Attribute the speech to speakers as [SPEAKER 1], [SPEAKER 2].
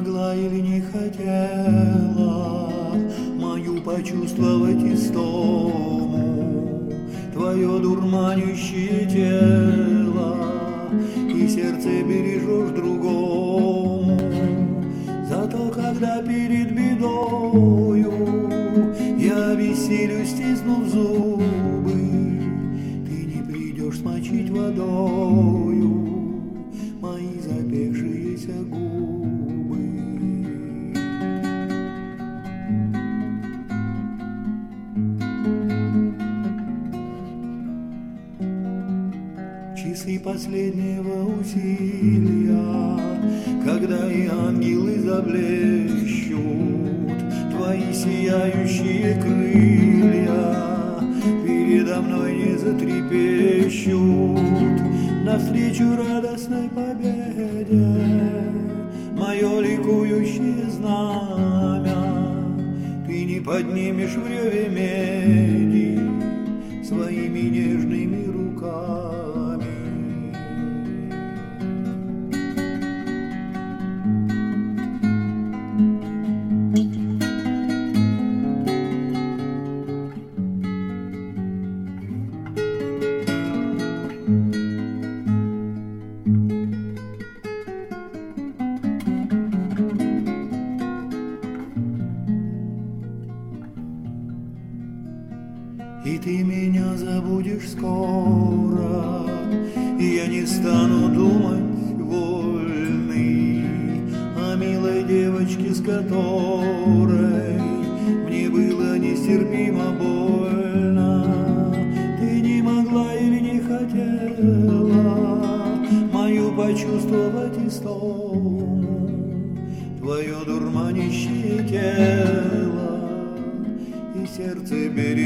[SPEAKER 1] могла или не хотела мою почувствовать истому, твое дурманящее тело, и сердце бережешь другому. Зато когда перед бедою я бессилю, стиснув зубы, ты не придешь смочить водою мои запекшиеся губы. Часы последнего усилия, когда и ангелы заблещут, твои сияющие крылья передо мной не затрепещут. Навстречу радостной победе мое ликующее знамя ты не поднимешь в реве меди своими нежными руками. И ты меня забудешь скоро, и я не стану думать вольный о милой девочке, с которой мне было нестерпимо больно. Ты не могла или не хотела мою почувствовать истому, твое дурманящее тело, и сердце берет